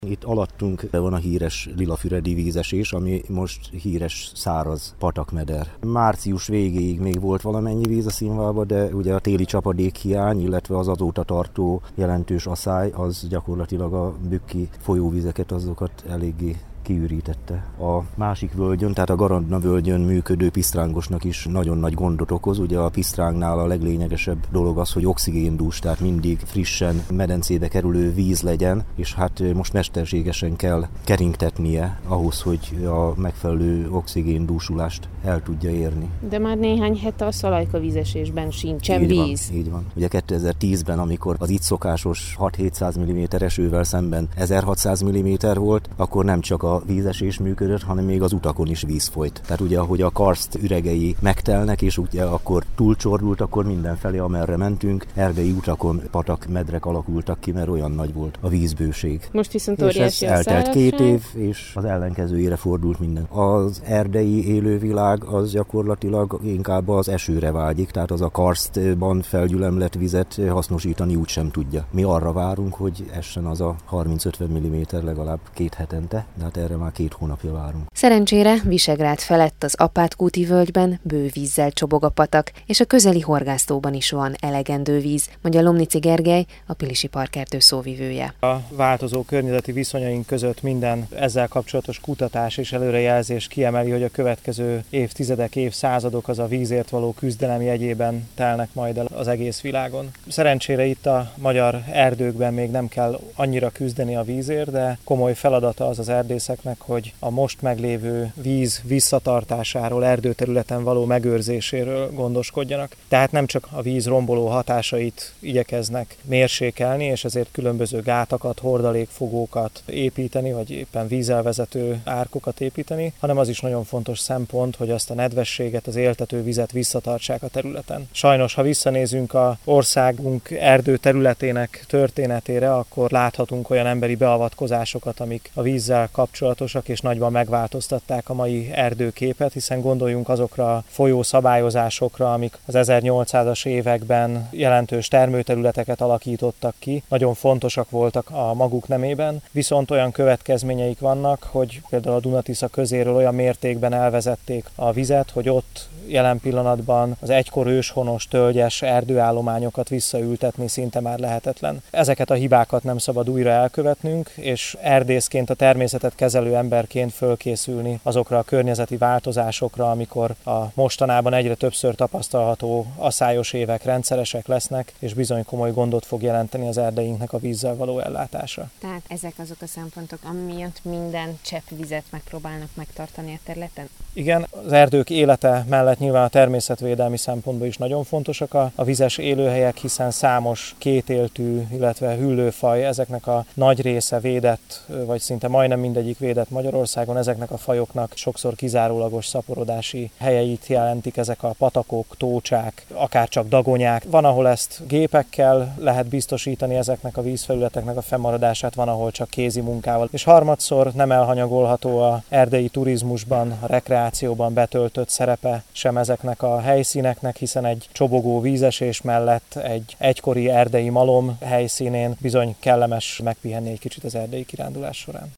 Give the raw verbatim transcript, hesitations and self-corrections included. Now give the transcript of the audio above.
Itt alattunk van a híres lilafüredi vízesés, ami most híres száraz patakmeder. Március végéig még volt valamennyi víz a színválban, de ugye a téli csapadék hiány, illetve az azóta tartó jelentős aszály, az gyakorlatilag a bükki folyóvizeket azokat eléggé kiürítette. A másik völgyön, tehát a Garandna völgyön működő pisztrángosnak is nagyon nagy gondot okoz. Ugye a pisztrángnál a leglényegesebb dolog az, hogy oxigéndús, tehát mindig frissen medencébe kerülő víz legyen, és hát most mesterségesen kell keringtetnie ahhoz, hogy a megfelelő oxigéndúsulást el tudja érni. De már néhány hete a Szalajka vízesésben sincsen így víz. Van, így van. Ugye kétezer-tízben, amikor az itt szokásos hat-hétszáz milliméter esővel szemben ezerhatszáz milliméter volt, akkor nem csak a a vízesés működött, hanem még az utakon is víz folyt. Tehát ugye, ahogy a karszt üregei megtelnek, és ugye akkor túlcsordult, akkor mindenfelé, amerre mentünk, erdei utakon patak, medrek alakultak ki, mert olyan nagy volt a vízbőség. Most viszont és óriási ez a eltelt szárazság. két év, és az ellenkezőjére fordult minden. Az erdei élővilág az gyakorlatilag inkább az esőre vágyik, tehát az a karsztban felgyülemlett vizet hasznosítani úgy sem tudja. Mi arra várunk, hogy essen az a harminc-ötven milliméter legalább két hetente, de hát erre már két hónapja várunk. Szerencsére Visegrád felett az Apátkúti völgyben bő vízzel csobog a patak, és a közeli Horgásztóban is van elegendő víz, mondja Lomnici Gergely, a Pilisi Parkerdő szóvivője. A változó környezeti viszonyaink között minden ezzel kapcsolatos kutatás és előrejelzés kiemeli, hogy a következő évtizedek, évszázadok az a vízért való küzdelem jegyében telnek majd el az egész világon. Szerencsére itt a magyar erdőkben még nem kell annyira küzdeni a vízért, de komoly feladata az az erdészeknek, hogy a most meglévő víz visszatartásáról, erdőterületen való megőrzéséről gondoskodjanak. Tehát nem csak a víz romboló hatásait igyekeznek mérsékelni, és ezért különböző gátakat, hordalékfogókat építeni, vagy éppen vízelvezető árkokat építeni, hanem az is nagyon fontos szempont, hogy azt a nedvességet, az éltető vizet visszatartsák a területen. Sajnos, ha visszanézünk a országunk erdő területének történetére, akkor láthatunk olyan emberi beavatkozásokat, amik a vízzel kapcsolatosak, és nagyban megváltoztatták a mai erdőképet, hiszen gondoljunk azokra a folyószabályozásokra, amik az ezernyolcszázas években jelentős termőterületeket alakítottak ki, nagyon fontosak voltak a maguk nemében, viszont olyan következményeik vannak, hogy például a Duna-Tisza közéről olyan mértékben elvezették a vizet, hogy ott jelen pillanatban az egykor őshonos, tölgyes erdőállományokat visszaültetni szinte már lehetetlen. Ezeket a hibákat nem szabad újra elkövetnünk, és erdészként, a természetet kezelő emberként fölkészülni azokra a környezeti változásokra, amikor a mostanában egyre többször tapasztalható aszályos évek rendszeresek lesznek, és bizony komoly gondot fog jelenteni az erdeinknek a vízzel való ellátása. Tehát ezek azok a szempontok, amiatt minden csepp vizet megpróbálnak megtartani a területen? Igen, az erdők élete mellett nyilván a természetvédelmi szempontból is nagyon fontosak a, a vizes élőhelyek, hiszen számos kétéltű, illetve hüllőfaj, ezeknek a nagy része védett, vagy szinte majdnem mindegyik védett Magyarországon, ezeknek a fajoknak sokszor kizárólagos szaporodási helyeit jelentik ezek a patakok, tócsák, akár csak dagonyák. Van, ahol ezt gépekkel lehet biztosítani ezeknek a vízfelületeknek a fennmaradását, van, ahol csak kézi munkával. És harmadszor nem elhanyagolható a erdei turizmusban, a rekreációban betöltött szerepe sem ezeknek a helyszíneknek, hiszen egy csobogó vízesés mellett egy egykori erdei malom helyszínén bizony kellemes megpihenni egy kicsit az erdei kirándulás során.